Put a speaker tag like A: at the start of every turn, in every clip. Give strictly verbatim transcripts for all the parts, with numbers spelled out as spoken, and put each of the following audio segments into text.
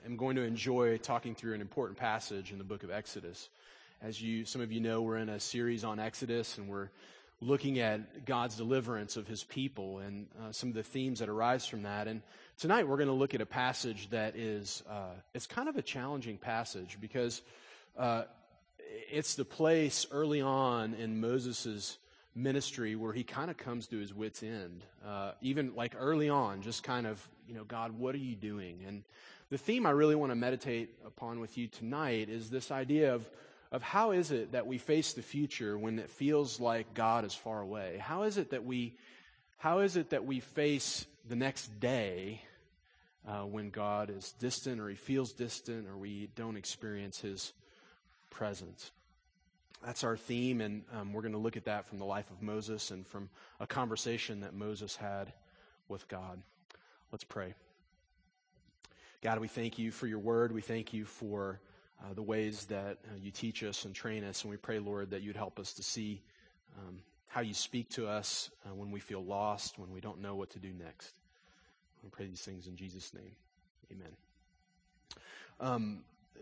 A: am going to enjoy talking through an important passage in the book of Exodus. As you, some of you know, we're in a series on Exodus, and we're looking at God's deliverance of his people and uh, some of the themes that arise from that. And tonight we're going to look at a passage that is, uh, it's kind of a challenging passage because uh, it's the place early on in Moses' ministry where he kind of comes to his wit's end. Uh, even like early on, just kind of, you know, God, what are you doing? And the theme I really want to meditate upon with you tonight is this idea of of how is it that we face the future when it feels like God is far away? How is it that we, how is it that we face the next day uh, when God is distant, or he feels distant, or we don't experience his presence? That's our theme, and um, we're going to look at that from the life of Moses and from a conversation that Moses had with God. Let's pray. God, we thank you for your word. We thank you for Uh, the ways that uh, you teach us and train us. And we pray, Lord, that you'd help us to see um, how you speak to us uh, when we feel lost, when we don't know what to do next. We pray these things in Jesus' name. Amen. Um,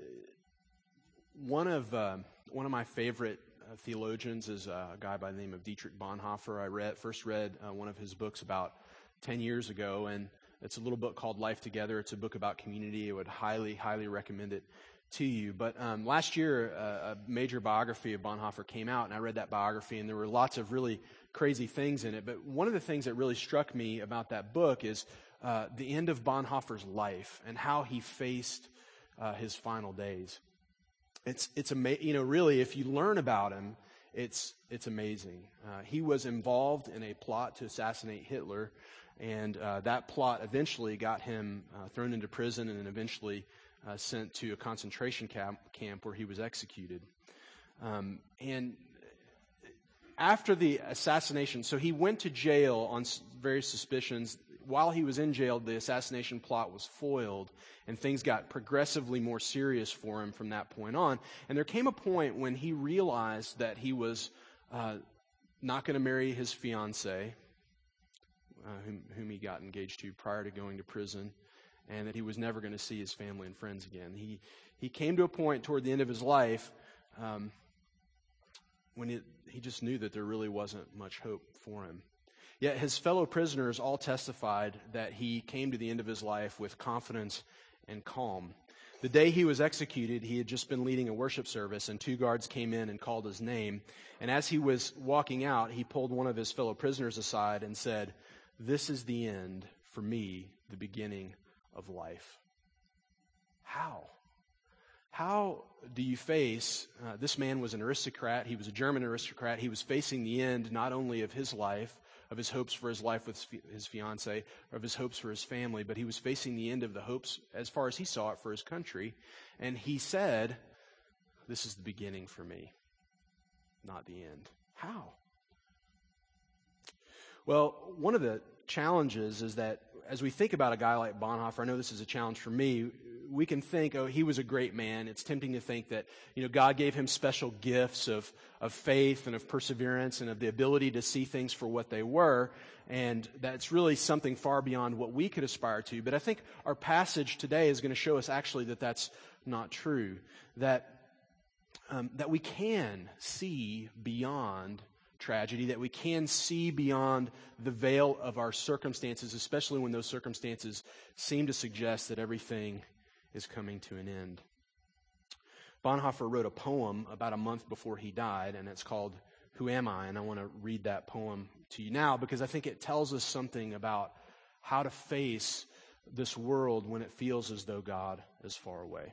A: one of uh, one of my favorite uh, theologians is uh, a guy by the name of Dietrich Bonhoeffer. I read first read uh, one of his books about ten years ago, and it's a little book called Life Together. It's a book about community. I would highly, highly recommend it to you. But um, last year, uh, a major biography of Bonhoeffer came out, and I read that biography, and there were lots of really crazy things in it. But one of the things that really struck me about that book is uh, the end of Bonhoeffer's life and how he faced uh, his final days. It's it's ama- you know really, if you learn about him, it's it's amazing. Uh, he was involved in a plot to assassinate Hitler, and uh, that plot eventually got him uh, thrown into prison, and then eventually Uh, sent to a concentration camp, camp where he was executed. Um, and after the assassination, so he went to jail on various suspicions. While he was in jail, the assassination plot was foiled, and things got progressively more serious for him from that point on. And there came a point when he realized that he was uh, not going to marry his fiancée, uh, whom, whom he got engaged to prior to going to prison, and that he was never going to see his family and friends again. He he came to a point toward the end of his life um, when it, he just knew that there really wasn't much hope for him. Yet his fellow prisoners all testified that he came to the end of his life with confidence and calm. The day he was executed, he had just been leading a worship service, and two guards came in and called his name. And as he was walking out, he pulled one of his fellow prisoners aside and said, "This is the end for me, the beginning of life." How? How do you face, uh, this man was an aristocrat, he was a German aristocrat, he was facing the end not only of his life, of his hopes for his life with his fiancée, of his hopes for his family, but he was facing the end of the hopes, as far as he saw it, for his country. And he said, "This is the beginning for me, not the end." How? Well, one of the challenges is that as we think about a guy like Bonhoeffer, I know this is a challenge for me, we can think, oh, he was a great man. It's tempting to think that, you know, God gave him special gifts of, of faith and of perseverance and of the ability to see things for what they were, and that's really something far beyond what we could aspire to. But I think our passage today is going to show us actually that that's not true, that um, that we can see beyond tragedy, that we can see beyond the veil of our circumstances, especially when those circumstances seem to suggest that everything is coming to an end. Bonhoeffer wrote a poem about a month before he died, and it's called "Who Am I?" And I want to read that poem to you now because I think it tells us something about how to face this world when it feels as though God is far away.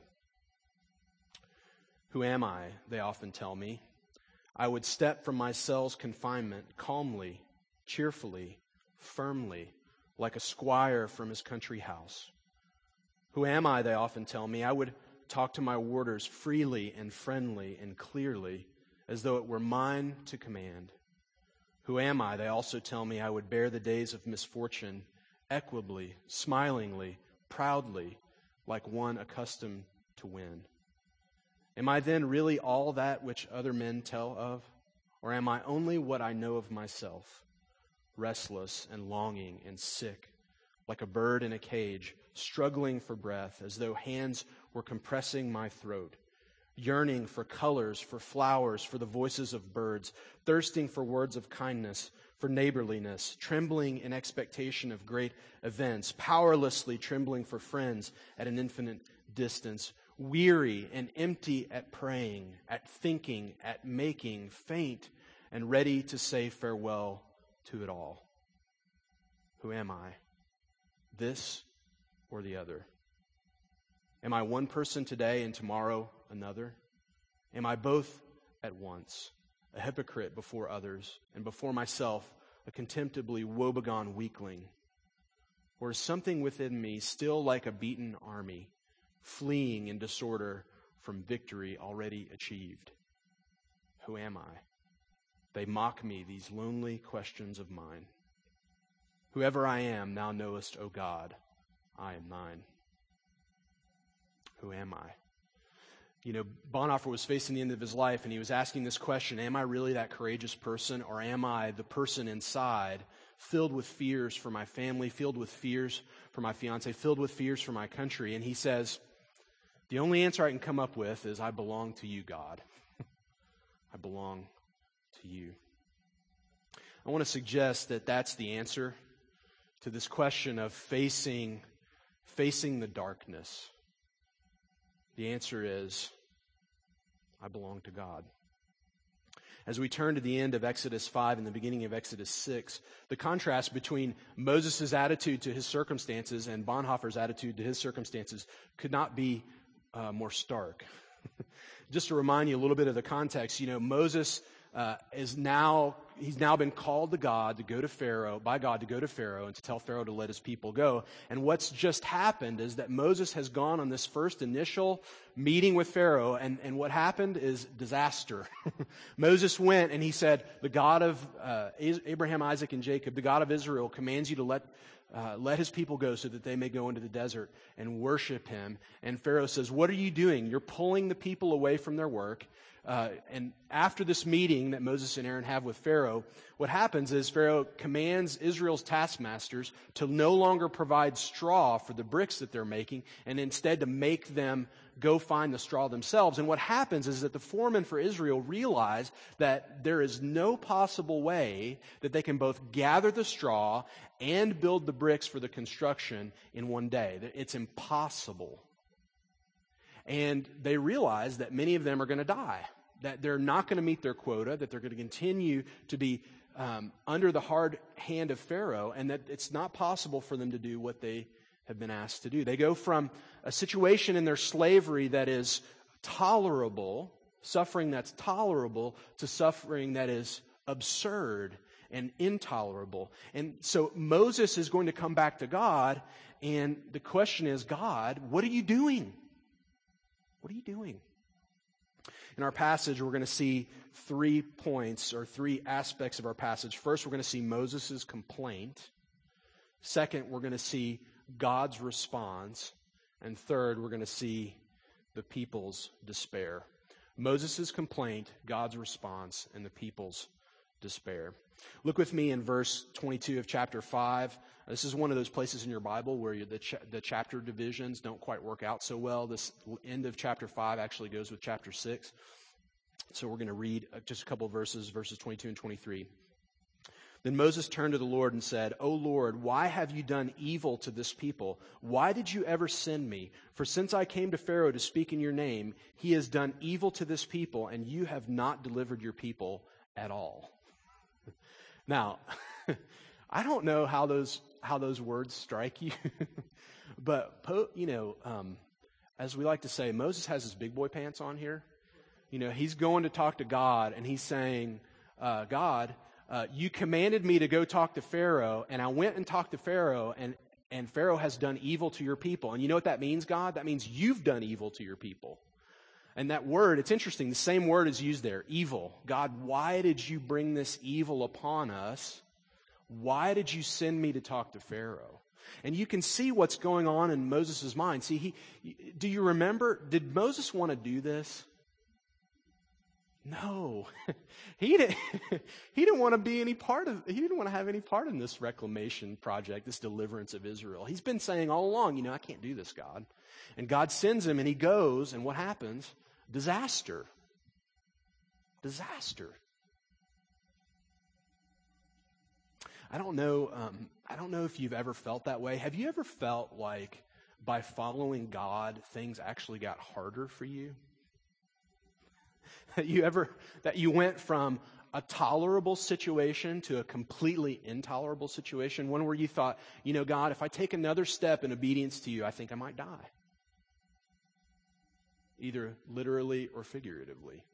A: "Who am I?" they often tell me. "I would step from my cell's confinement calmly, cheerfully, firmly, like a squire from his country house. Who am I, they often tell me. I would talk to my warders freely and friendly and clearly, as though it were mine to command. Who am I, they also tell me. I would bear the days of misfortune equably, smilingly, proudly, like one accustomed to win. Am I then really all that which other men tell of? Or am I only what I know of myself, restless and longing and sick, like a bird in a cage, struggling for breath, as though hands were compressing my throat, yearning for colors, for flowers, for the voices of birds, thirsting for words of kindness, for neighborliness, trembling in expectation of great events, powerlessly trembling for friends at an infinite distance, weary and empty at praying, at thinking, at making, faint and ready to say farewell to it all. Who am I? This or the other? Am I one person today and tomorrow another? Am I both at once, a hypocrite before others, and before myself, a contemptibly woebegone weakling? Or is something within me still like a beaten army, fleeing in disorder from victory already achieved? Who am I? They mock me, these lonely questions of mine. Whoever I am, thou knowest, O God, I am thine. Who am I? You know, Bonhoeffer was facing the end of his life, and he was asking this question: am I really that courageous person, or am I the person inside filled with fears for my family, filled with fears for my fiance, filled with fears for my country? And he says, the only answer I can come up with is, I belong to you, God. I belong to you. I want to suggest that that's the answer to this question of facing, facing the darkness. The answer is, I belong to God. As we turn to the end of Exodus five and the beginning of Exodus six, the contrast between Moses' attitude to his circumstances and Bonhoeffer's attitude to his circumstances could not be uh, more stark. Just to remind you a little bit of the context, you know, Moses uh, is now, he's now been called to God to go to Pharaoh, by God to go to Pharaoh and to tell Pharaoh to let his people go. And what's just happened is that Moses has gone on this first initial meeting with Pharaoh, and, and what happened is disaster. Moses went and he said, the God of uh, Abraham, Isaac, and Jacob, the God of Israel, commands you to let Uh, let his people go so that they may go into the desert and worship him. And Pharaoh says, what are you doing? You're pulling the people away from their work. Uh, and after this meeting that Moses and Aaron have with Pharaoh, what happens is Pharaoh commands Israel's taskmasters to no longer provide straw for the bricks that they're making, and instead to make them go find the straw themselves. And what happens is that the foremen for Israel realize that there is no possible way that they can both gather the straw and build the bricks for the construction in one day. It's impossible. And they realize that many of them are going to die, that they're not going to meet their quota, that they're going to continue to be um, under the hard hand of Pharaoh, and that it's not possible for them to do what they have been asked to do. They go from a situation in their slavery that is tolerable, suffering that's tolerable, to suffering that is absurd and intolerable. And so Moses is going to come back to God, and the question is, God, what are you doing? What are you doing? In our passage, we're going to see three points or three aspects of our passage. First, we're going to see Moses' complaint. Second, we're going to see God's response. And third, we're going to see the people's despair. Moses' complaint, God's response, and the people's despair. Look with me in verse twenty-two of chapter five. This is one of those places in your Bible where you, the, ch- the chapter divisions don't quite work out so well. This end of chapter five actually goes with chapter six. So we're going to read just a couple of verses, verses twenty-two and twenty-three. Then Moses turned to the Lord and said, O Lord, why have you done evil to this people? Why did you ever send me? For since I came to Pharaoh to speak in your name, he has done evil to this people, and you have not delivered your people at all. Now, I don't know how those how those words strike you, but, you know, um, as we like to say, Moses has his big boy pants on here. You know, he's going to talk to God, and he's saying, uh, God, uh, you commanded me to go talk to Pharaoh, and I went and talked to Pharaoh, and, and Pharaoh has done evil to your people. And you know what that means, God? That means you've done evil to your people. And that word, it's interesting, the same word is used there, evil. God, why did you bring this evil upon us? Why did you send me to talk to Pharaoh? And you can see what's going on in Moses' mind. See, he, do you remember, did Moses want to do this? No, he didn't. He didn't want to be any part of. He didn't want to have any part in this reclamation project, this deliverance of Israel. He's been saying all along, you know, I can't do this, God. And God sends him, and he goes, and what happens? Disaster. Disaster. I don't know. Um, I don't know if you've ever felt that way. Have you ever felt like by following God, things actually got harder for you? That you ever, that you went from a tolerable situation to a completely intolerable situation, one where you thought, you know, God, if I take another step in obedience to you, I think I might die. Either literally or figuratively.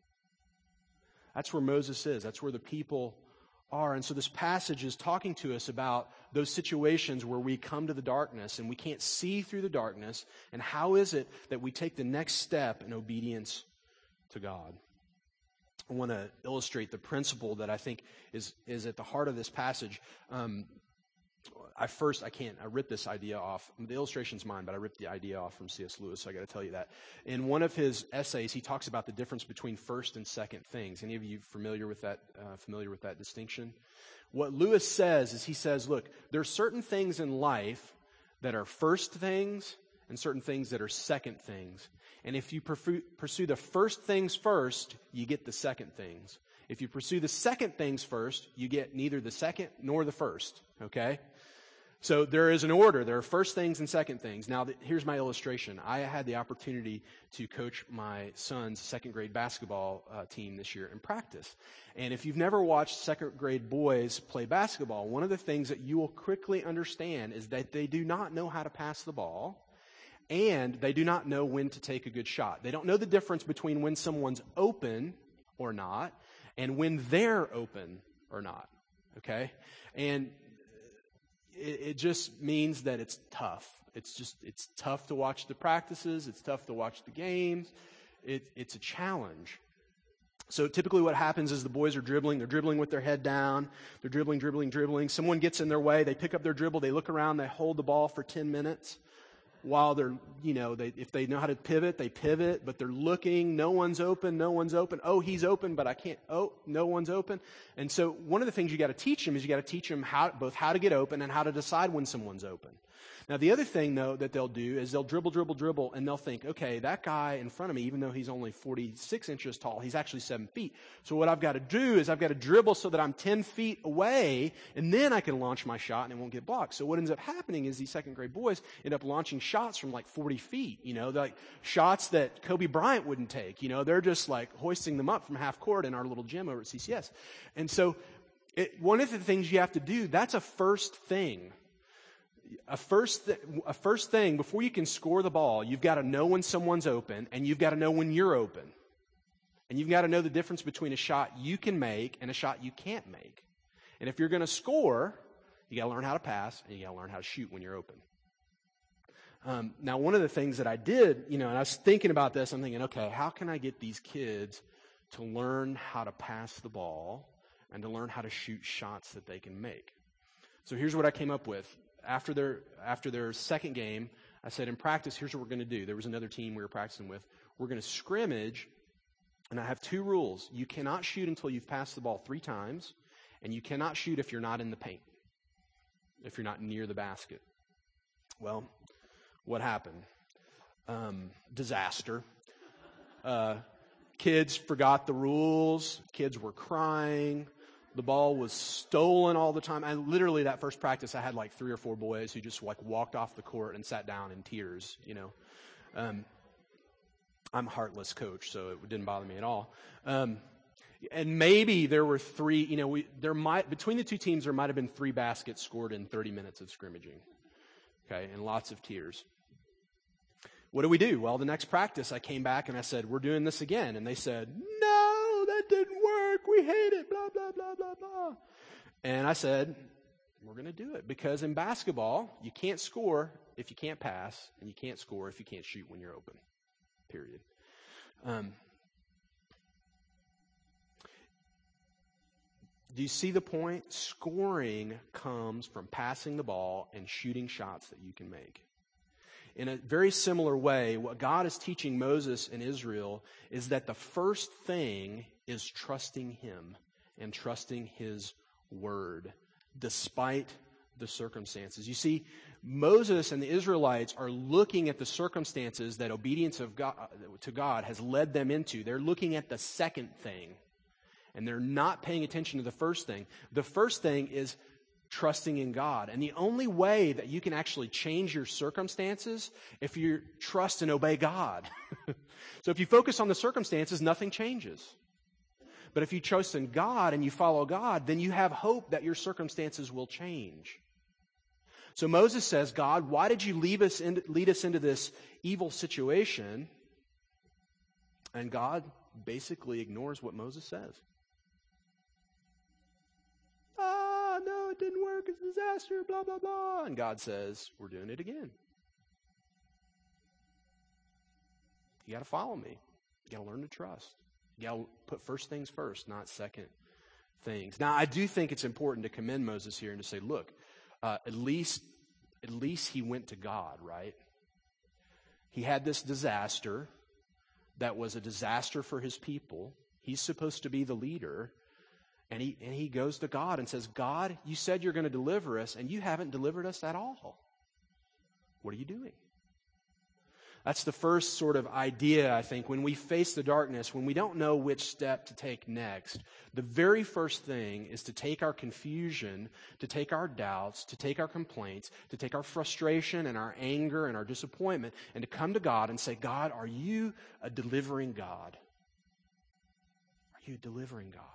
A: That's where Moses is. That's where the people are. And so this passage is talking to us about those situations where we come to the darkness and we can't see through the darkness. And how is it that we take the next step in obedience to God? I want to illustrate the principle that I think is is at the heart of this passage. Um, I first, I can't, I ripped this idea off. The illustration's mine, but I ripped the idea off from C S Lewis, so I got to tell you that. In one of his essays, he talks about the difference between first and second things. Any of you familiar with that, uh, familiar with that distinction? What Lewis says is he says, look, there are certain things in life that are first things and certain things that are second things. And if you pursue the first things first, you get the second things. If you pursue the second things first, you get neither the second nor the first, okay? So there is an order. There are first things and second things. Now, the, here's my illustration. I had the opportunity to coach my son's second grade basketball uh, team this year in practice. And if you've never watched second grade boys play basketball, one of the things that you will quickly understand is that they do not know how to pass the ball. And they do not know when to take a good shot. They don't know the difference between when someone's open or not and when they're open or not. Okay? And it, it just means that it's tough. It's just, it's tough to watch the practices. It's tough to watch the games. It, it's a challenge. So typically what happens is the boys are dribbling. They're dribbling with their head down. They're dribbling, dribbling, dribbling. Someone gets in their way. They pick up their dribble. They look around. They hold the ball for ten minutes. While they're, you know, they, if they know how to pivot, they pivot, but they're looking, no one's open, no one's open. Oh, he's open, but I can't, oh, no one's open. And so one of the things you got to teach them is you got to teach them how, both how to get open and how to decide when someone's open. Now, the other thing, though, that they'll do is they'll dribble, dribble, dribble, and they'll think, okay, that guy in front of me, even though he's only forty-six inches tall, he's actually seven feet. So what I've got to do is I've got to dribble so that I'm ten feet away, and then I can launch my shot and it won't get blocked. So what ends up happening is these second grade boys end up launching shots from like forty feet, you know, like shots that Kobe Bryant wouldn't take. You know, they're just like hoisting them up from half court in our little gym over at C C S. And so it, one of the things you have to do, that's a first thing. A first, th- a first thing, before you can score the ball, you've got to know when someone's open, and you've got to know when you're open. And you've got to know the difference between a shot you can make and a shot you can't make. And if you're going to score, you got to learn how to pass, and you got to learn how to shoot when you're open. Um, now, one of the things that I did, you know, and I was thinking about this, I'm thinking, okay, how can I get these kids to learn how to pass the ball and to learn how to shoot shots that they can make? So here's what I came up with. After their after their second game, I said, in practice, here's what we're going to do. There was another team we were practicing with. We're going to scrimmage, and I have two rules. You cannot shoot until you've passed the ball three times, and you cannot shoot if you're not in the paint, if you're not near the basket. Well, what happened? Um, disaster. Uh, kids forgot the rules. Kids were crying. The ball was stolen all the time. And literally that first practice, I had like three or four boys who just like walked off the court and sat down in tears, you know. Um, I'm a heartless coach, so it didn't bother me at all. Um, and maybe there were three, you know, we there might, between the two teams, there might have been three baskets scored in thirty minutes of scrimmaging. Okay, and lots of tears. What do we do? Well, the next practice, I came back and I said, we're doing this again. And they said, no, that didn't work. We hate it, blah, blah, blah, blah, blah. And I said, we're going to do it. Because in basketball, you can't score if you can't pass, and you can't score if you can't shoot when you're open, period. Um, do you see the point? Scoring comes from passing the ball and shooting shots that you can make. in a very similar way, what God is teaching Moses and Israel is that the first thing is trusting him and trusting his word, despite the circumstances. You see, Moses and the Israelites are looking at the circumstances that obedience of God, to God has led them into. They're looking at the second thing, and they're not paying attention to the first thing. The first thing is trusting in God. And the only way that you can actually change your circumstances if you trust and obey God. So if you focus on the circumstances, nothing changes. But if you trust in God and you follow God, then you have hope that your circumstances will change. So Moses says, God, why did you lead us into, lead us into this evil situation? And God basically ignores what Moses says. Ah, no, it didn't work. It's a disaster, blah, blah, blah. And God says, we're doing it again. You got to follow me. You got to learn to trust. You got to put first things first, not second things. Now, I do think it's important to commend Moses here and to say, look, uh, at least, at least he went to God, right? He had this disaster that was a disaster for his people. He's supposed to be the leader. And he, and he goes to God and says, God, you said you're going to deliver us, and you haven't delivered us at all. What are you doing? That's the first sort of idea, I think, when we face the darkness, when we don't know which step to take next. The very first thing is to take our confusion, to take our doubts, to take our complaints, to take our frustration and our anger and our disappointment, and to come to God and say, God, are you a delivering God? Are you a delivering God?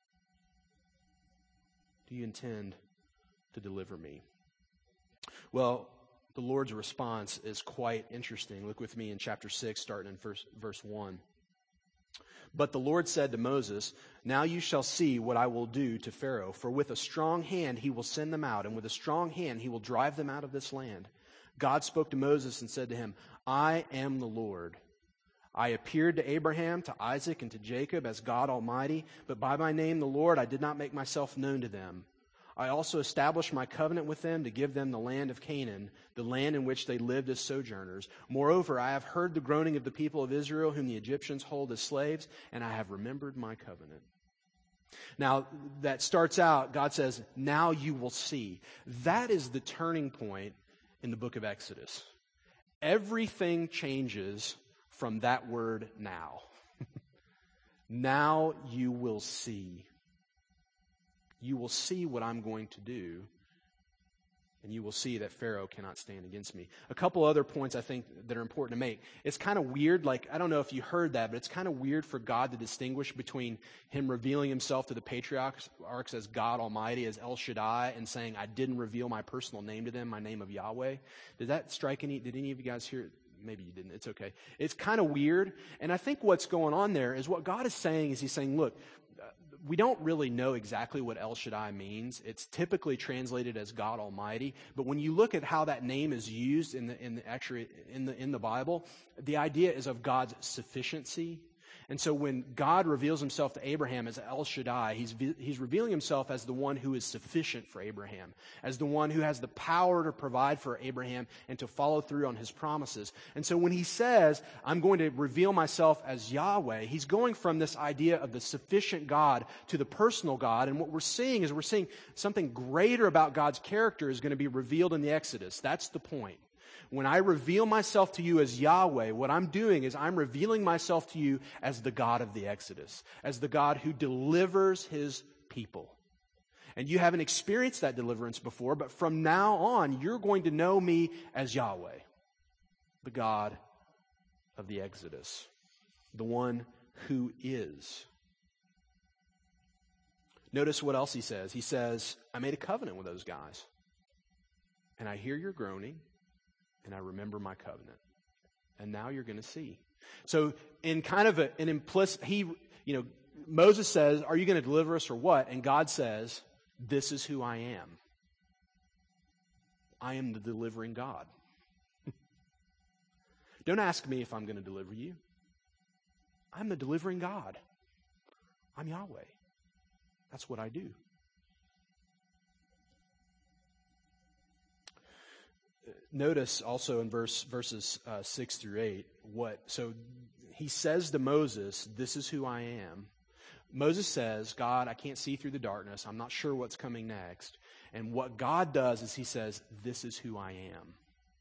A: Do you intend to deliver me? Well, the Lord's response is quite interesting. Look with me in chapter six, starting in verse, verse one. But the Lord said to Moses, now you shall see what I will do to Pharaoh, for with a strong hand he will send them out, and with a strong hand he will drive them out of this land. God spoke to Moses and said to him, I am the Lord. I appeared to Abraham, to Isaac, and to Jacob as God Almighty, but by my name, the Lord, I did not make myself known to them. I also established my covenant with them to give them the land of Canaan, the land in which they lived as sojourners. Moreover, I have heard the groaning of the people of Israel, whom the Egyptians hold as slaves, and I have remembered my covenant. Now, that starts out, God says, now you will see. That is the turning point in the book of Exodus. Everything changes from that word now. Now you will see. You will see what I'm going to do, and you will see that Pharaoh cannot stand against me. A couple other points I think that are important to make. It's kind of weird, like, I don't know if you heard that, but it's kind of weird for God to distinguish between him revealing himself to the patriarchs as God Almighty, as El Shaddai, and saying, I didn't reveal my personal name to them, my name of Yahweh. Did that strike any, did any of you guys hear it? Maybe you didn't. It's okay. It's kind of weird. And I think what's going on there is what God is saying is he's saying, look, we don't really know exactly what El Shaddai means. It's typically translated as God Almighty. But when you look at how that name is used in the, in the, actually in the, in the Bible, the idea is of God's sufficiency. And so when God reveals himself to Abraham as El Shaddai, he's, he's revealing himself as the one who is sufficient for Abraham, as the one who has the power to provide for Abraham and to follow through on his promises. And so when he says, I'm going to reveal myself as Yahweh, he's going from this idea of the sufficient God to the personal God. And what we're seeing is we're seeing something greater about God's character is going to be revealed in the Exodus. That's the point. When I reveal myself to you as Yahweh, what I'm doing is I'm revealing myself to you as the God of the Exodus, as the God who delivers his people. And you haven't experienced that deliverance before, but from now on, you're going to know me as Yahweh, the God of the Exodus, the one who is. Notice what else he says. He says, I made a covenant with those guys, and I hear your groaning, and I remember my covenant. And now you're going to see. So in kind of a, an implicit, he, you know, Moses says, are you going to deliver us or what? And God says, this is who I am. I am the delivering God. Don't ask me if I'm going to deliver you. I'm the delivering God. I'm Yahweh. That's what I do. notice also in verse verses uh, six through eight what. So he says to Moses, "This is who I am." Moses says, "God, I can't see through the darkness. I'm not sure what's coming next." And what God does is he says, "This is who I am.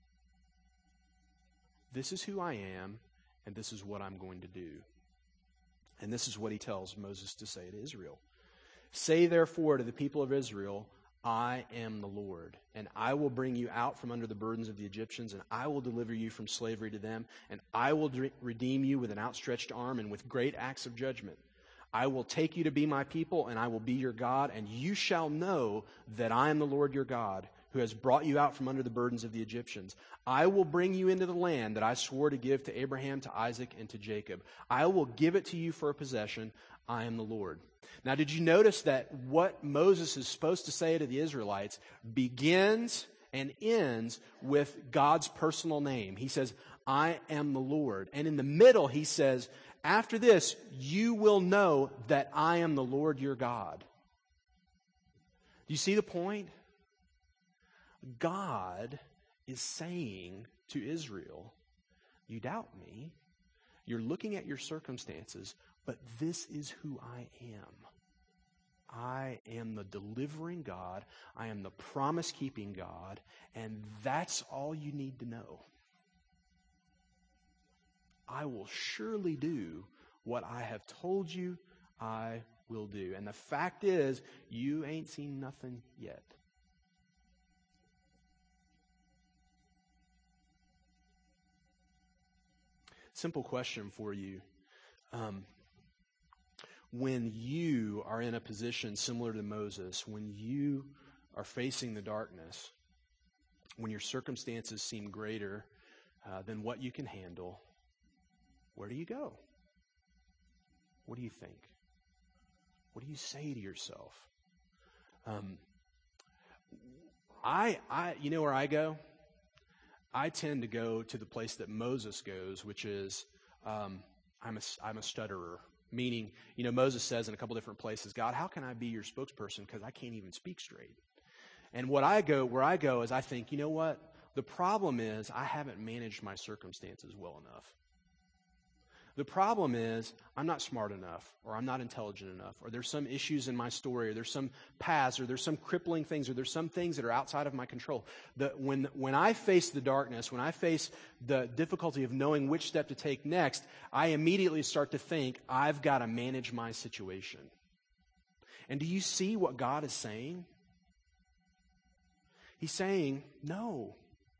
A: This is who I am, and this is what I'm going to do." And this is what he tells Moses to say to Israel. "Say therefore to the people of Israel, I am the Lord, and I will bring you out from under the burdens of the Egyptians, and I will deliver you from slavery to them, and I will de- redeem you with an outstretched arm and with great acts of judgment. I will take you to be my people, and I will be your God, and you shall know that I am the Lord your God, who has brought you out from under the burdens of the Egyptians. I will bring you into the land that I swore to give to Abraham, to Isaac, and to Jacob. I will give it to you for a possession. I am the Lord." Now, did you notice that what Moses is supposed to say to the Israelites begins and ends with God's personal name? He says, "I am the Lord." And in the middle, he says, "After this, you will know that I am the Lord your God." Do you see the point? God is saying to Israel, "You doubt me. You're looking at your circumstances, but this is who I am. I am the delivering God. I am the promise-keeping God, and that's all you need to know. I will surely do what I have told you I will do." And the fact is, you ain't seen nothing yet. Simple question for you. Um, when you are in a position similar to Moses, when you are facing the darkness, when your circumstances seem greater uh, than what you can handle, where do you go? What do you think? What do you say to yourself? Um, I, I, you know where I go? I tend to go to the place that Moses goes, which is um, I'm a, I'm a stutterer. Meaning, you know, Moses says in a couple different places, "God, how can I be your spokesperson because I can't even speak straight?" And what I go, where I go is I think, you know what? The problem is I haven't managed my circumstances well enough. The problem is I'm not smart enough, or I'm not intelligent enough, or there's some issues in my story, or there's some paths, or there's some crippling things, or there's some things that are outside of my control. The, when, when I face the darkness, when I face the difficulty of knowing which step to take next, I immediately start to think, I've got to manage my situation. And do you see what God is saying? He's saying, no.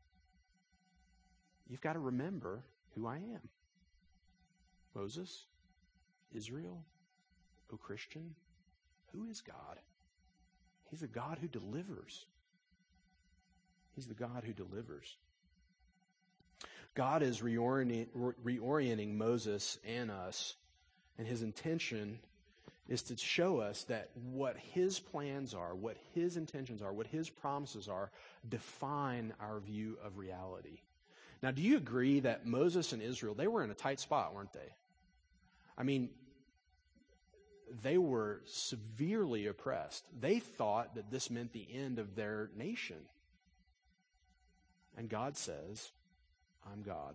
A: You've got to remember who I am. Moses, Israel, O Christian, who is God? He's a God who delivers. He's the God who delivers. God is reorient, reorienting Moses and us, and his intention is to show us that what his plans are, what his intentions are, what his promises are, define our view of reality. Now, do you agree that Moses and Israel, they were in a tight spot, weren't they? I mean, they were severely oppressed. They thought that this meant the end of their nation. And God says, I'm God.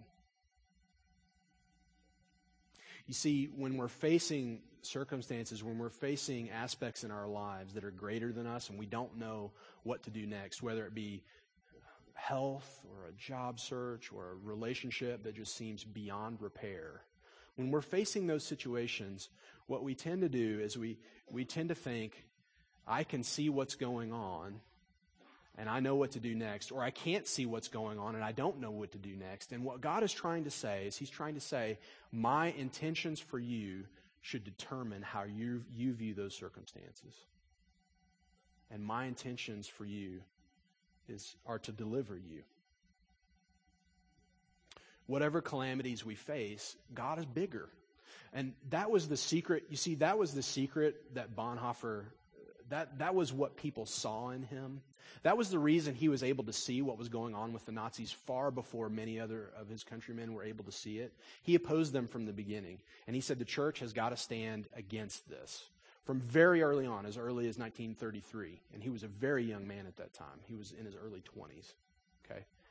A: You see, when we're facing circumstances, when we're facing aspects in our lives that are greater than us and we don't know what to do next, whether it be health or a job search or a relationship that just seems beyond repair, when we're facing those situations, what we tend to do is we, we tend to think, I can see what's going on and I know what to do next, or I can't see what's going on and I don't know what to do next. And what God is trying to say is he's trying to say, my intentions for you should determine how you, you view those circumstances. And my intentions for you is are to deliver you. Whatever calamities we face, God is bigger. And that was the secret. You see, that was the secret that Bonhoeffer, that, that was what people saw in him. That was the reason he was able to see what was going on with the Nazis far before many other of his countrymen were able to see it. He opposed them from the beginning. And he said the church has got to stand against this from very early on, as early as nineteen thirty-three. And he was a very young man at that time. He was in his early twenties. Okay.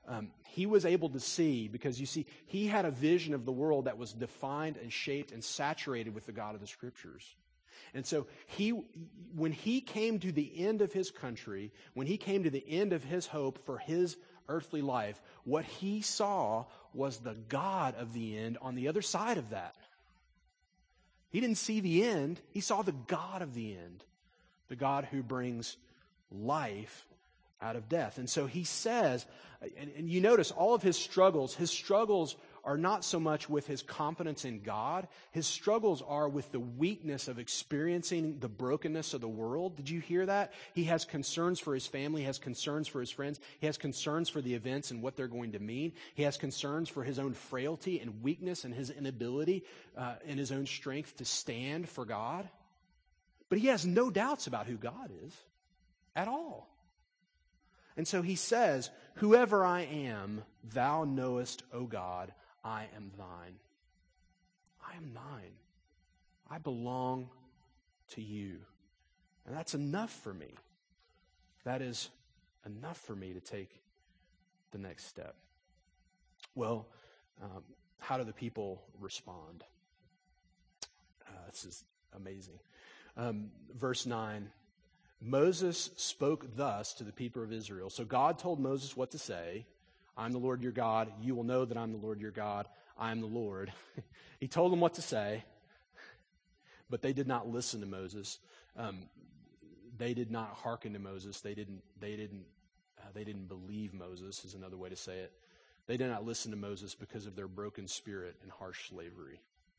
A: um, he was able to see, because you see, he had a vision of the world that was defined and shaped and saturated with the God of the Scriptures. And so he, when he came to the end of his country, when he came to the end of his hope for his earthly life, what he saw was the God of the end on the other side of that. He didn't see the end. He saw the God of the end, the God who brings life out of death. And so he says, and, and you notice all of his struggles, his struggles are not so much with his confidence in God. His struggles are with the weakness of experiencing the brokenness of the world. Did you hear that? He has concerns for his family. He has concerns for his friends. He has concerns for the events and what they're going to mean. He has concerns for his own frailty and weakness and his inability uh, and his own strength to stand for God. But he has no doubts about who God is at all. And so he says, "Whoever I am, thou knowest, O God, I am thine." I am thine. I belong to you. And that's enough for me. That is enough for me to take the next step. Well, um, how do the people respond? Uh, this is amazing. Um, verse nine. Moses spoke thus to the people of Israel. So God told Moses what to say. I'm the Lord your God. You will know that I'm the Lord your God. I am the Lord. He told them what to say, but they did not listen to Moses. Um, they did not hearken to Moses. They didn't. They didn't. Uh, they didn't believe Moses. Is another way to say it. They did not listen to Moses because of their broken spirit and harsh slavery.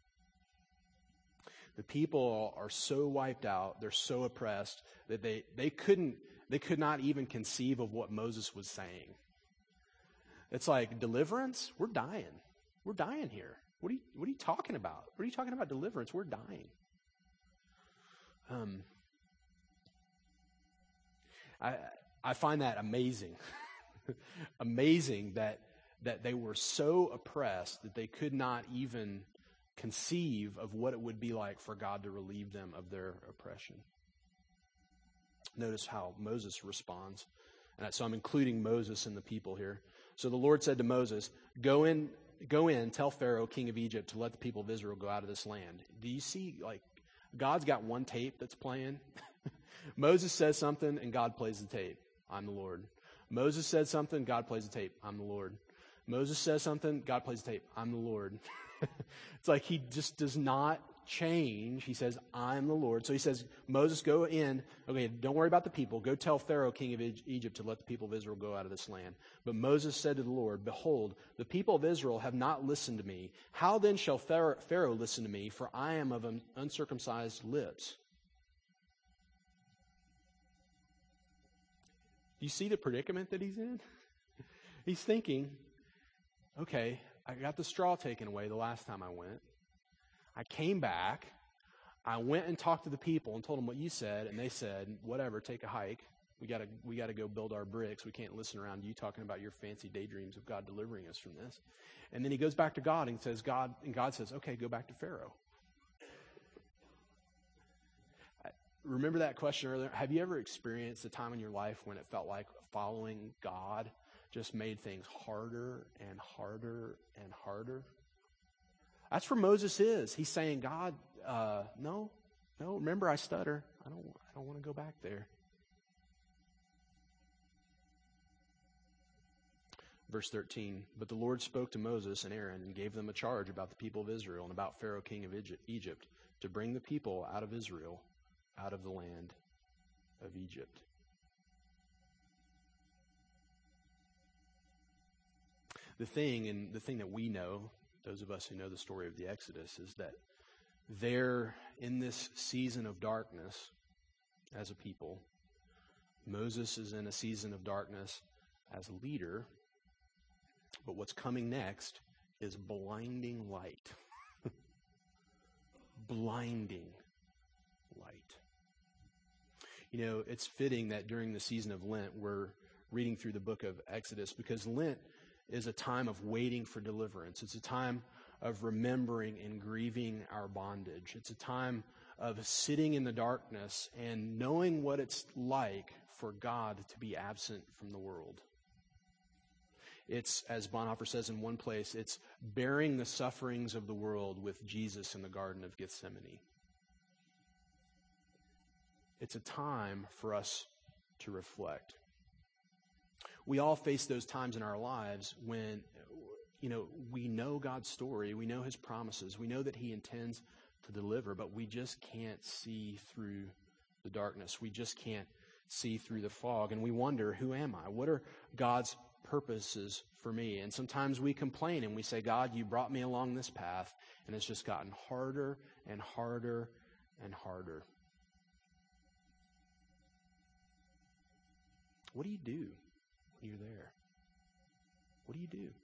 A: The people are so wiped out, they're so oppressed that they, they couldn't they could not even conceive of what Moses was saying. It's like, deliverance? We're dying. We're dying here. What are you what are you talking about? What are you talking about deliverance? We're dying. Um I I find that amazing. Amazing that that they were so oppressed that they could not even conceive of what it would be like for God to relieve them of their oppression. Notice how Moses responds. And so I'm including Moses and the people here. So the Lord said to Moses, Go in, go in, tell Pharaoh, king of Egypt, to let the people of Israel go out of this land. Do you see, like, God's got one tape that's playing? Moses says something, and God plays the tape. I'm the Lord. Moses said something, God plays the tape. I'm the Lord. Moses says something, God plays the tape. I'm the Lord. It's like he just does not change. He says, I'm the Lord. So he says, Moses, go in. Okay, don't worry about the people. Go tell Pharaoh, king of Egypt, to let the people of Israel go out of this land. But Moses said to the Lord, Behold, the people of Israel have not listened to me. How then shall Pharaoh listen to me? For I am of uncircumcised lips. Do you see the predicament that he's in? He's thinking, okay, I got the straw taken away the last time I went. I came back. I went and talked to the people and told them what you said, and they said, whatever, take a hike. We gotta we gotta go build our bricks. We can't listen around you talking about your fancy daydreams of God delivering us from this. And then he goes back to God and says, God, and God says, okay, go back to Pharaoh. Remember that question earlier? Have you ever experienced a time in your life when it felt like following God just made things harder and harder and harder? That's where Moses is. He's saying, God, uh, no, no, remember I stutter. I don't, I don't want to go back there. Verse thirteen, but the Lord spoke to Moses and Aaron and gave them a charge about the people of Israel and about Pharaoh, king of Egypt, to bring the people out of Israel, out of the land of Egypt. The thing, and the thing that we know, those of us who know the story of the Exodus, is that they're in this season of darkness as a people. Moses is in a season of darkness as a leader. But what's coming next is blinding light. Blinding light. You know, it's fitting that during the season of Lent, we're reading through the book of Exodus, because Lent is a time of waiting for deliverance. It's a time of remembering and grieving our bondage. It's a time of sitting in the darkness and knowing what it's like for God to be absent from the world. It's, as Bonhoeffer says in one place, it's bearing the sufferings of the world with Jesus in the Garden of Gethsemane. It's a time for us to reflect. We all face those times in our lives when, you know, we know God's story, we know his promises, we know that he intends to deliver, but we just can't see through the darkness. We just can't see through the fog, and we wonder, who am I? What are God's purposes for me? And sometimes we complain and we say, God, you brought me along this path, and it's just gotten harder and harder and harder. What do you do when you're there? What do you do?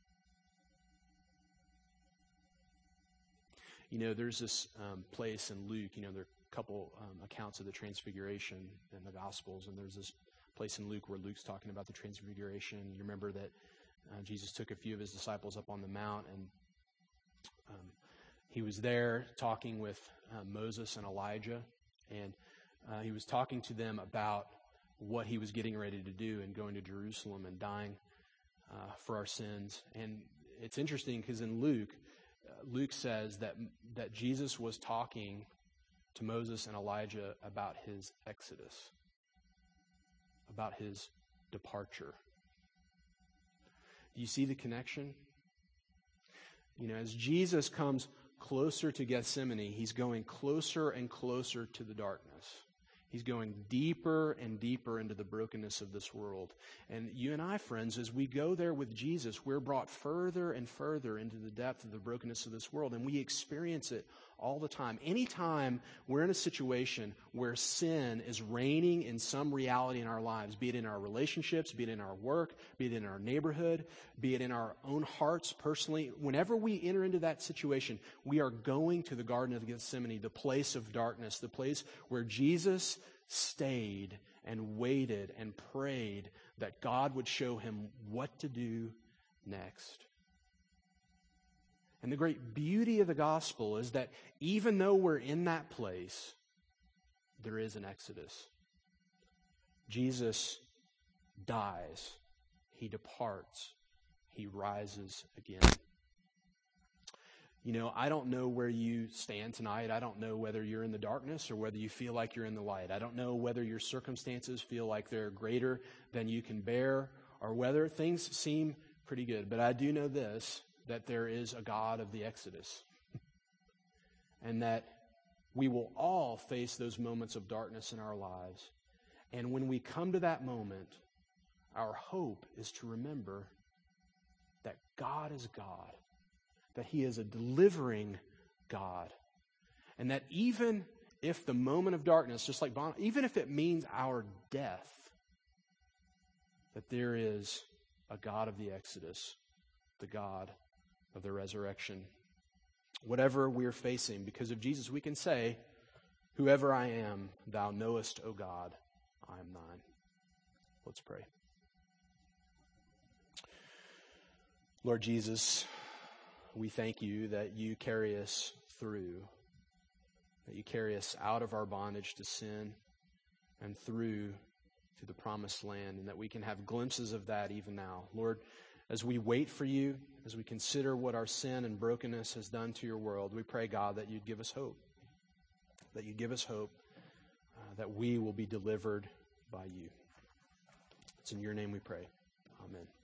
A: You know, there's this um, place in Luke, you know, there are a couple um, accounts of the Transfiguration in the Gospels, and there's this place in Luke where Luke's talking about the Transfiguration. You remember that uh, Jesus took a few of his disciples up on the mount, and um, he was there talking with uh, Moses and Elijah, and uh, he was talking to them about what he was getting ready to do and going to Jerusalem and dying uh, for our sins. And it's interesting because in Luke, uh, Luke says that that Jesus was talking to Moses and Elijah about his exodus, about his departure. Do you see the connection? You know, as Jesus comes closer to Gethsemane, he's going closer and closer to the darkness. He's going deeper and deeper into the brokenness of this world. And you and I, friends, as we go there with Jesus, we're brought further and further into the depth of the brokenness of this world, and we experience it all the time. Anytime we're in a situation where sin is reigning in some reality in our lives, be it in our relationships, be it in our work, be it in our neighborhood, be it in our own hearts personally, whenever we enter into that situation, we are going to the Garden of Gethsemane, the place of darkness, the place where Jesus stayed and waited and prayed that God would show him what to do next. And the great beauty of the gospel is that even though we're in that place, there is an exodus. Jesus dies. He departs. He rises again. You know, I don't know where you stand tonight. I don't know whether you're in the darkness or whether you feel like you're in the light. I don't know whether your circumstances feel like they're greater than you can bear or whether things seem pretty good. But I do know this, that there is a God of the Exodus, and that we will all face those moments of darkness in our lives. And when we come to that moment, our hope is to remember that God is God, that he is a delivering God, and that even if the moment of darkness, just like Bon, even if it means our death, that there is a God of the Exodus, the God of the resurrection. Whatever we're facing, because of Jesus, we can say, whoever I am, thou knowest, O God, I am thine. Let's pray. Lord Jesus, we thank you that you carry us through, that you carry us out of our bondage to sin and through to the promised land, and that we can have glimpses of that even now. Lord, as we wait for you, as we consider what our sin and brokenness has done to your world, we pray, God, that you'd give us hope, that you'd give us hope, uh, that we will be delivered by you. It's in your name we pray. Amen.